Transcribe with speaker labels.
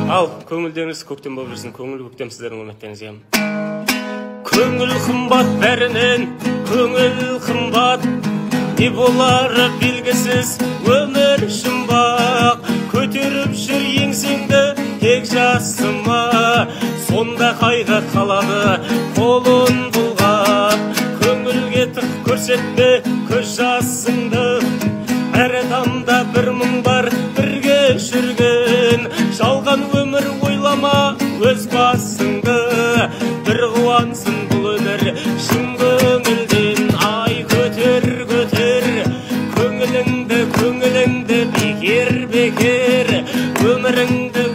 Speaker 1: Ал, көңілдеріңіз көктем болып жүрсін, көңіл көктем сіздердің құрметтеріңізге. Көңіл қымбат бәрінен, көңіл қымбат, не болары белгісіз өмір жұмбақ. Көтеріп жүр еңсеңді тек жасыма, сонда қайғы қалады қолын бұлғап. Көңілге тық көрсетпе көз жасыңды, әр адамда бір мұң бар бірге жүрген. Жалған өмір ойлама өз басыңды, бір қуансын бұл өмір шын көңілден. Ай көтер, көтер көңіліңді, көңіліңді, бекер, бекер өміріңді